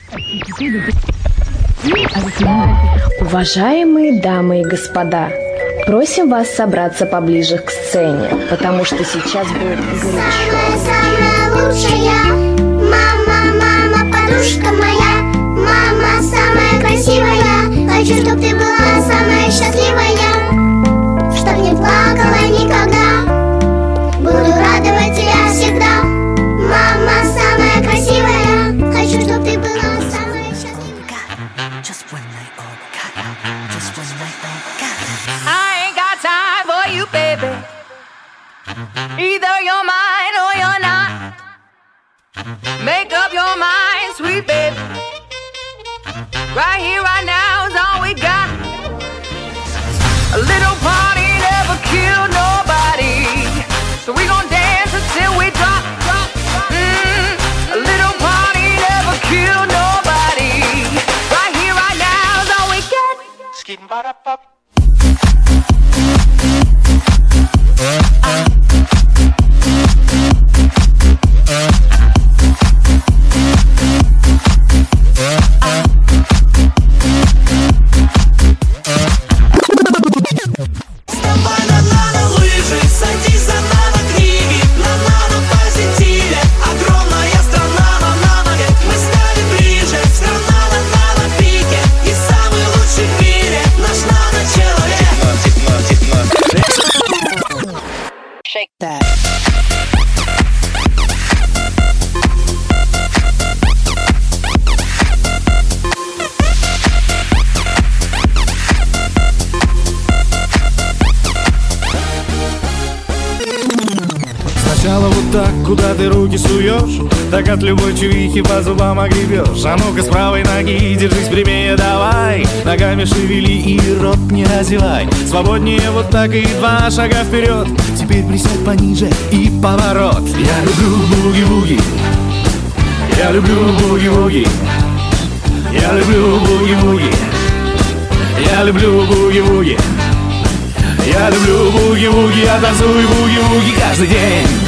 Уважаемые дамы и господа, просим вас собраться поближе к сцене, потому что сейчас будет горячо. Самая лучшая, мама, подружка моя, мама самая красивая, хочу, чтоб ты была самая счастливая, чтоб не плакала никогда, буду радовать тебя всегда. Мама самая красивая, хочу, чтоб ты была самая счастливая. I ain't got time for you, baby. Either you're mine or you're not. Make up your mind, sweet baby. Right here, right now is all we got. A little party never killed nobody, so we gon' dance until we drop. A little party never killed nobody. Right here, right now is all we get. Skidding ba da pop. Shake that. Сначала вот так, куда ты руки суешь, так от любой чувихи по зубам огребешь. А ну-ка с правой ноги держись прямее, давай, ногами шевели и рот не разевай. Свободнее вот так и 2 шага вперед. Теперь присядь пониже и поворот. Я люблю буги-буги, я люблю буги-буги, я люблю буги-буги, я люблю буги-буги, я люблю буги-буги, я танцую буги-буги каждый день.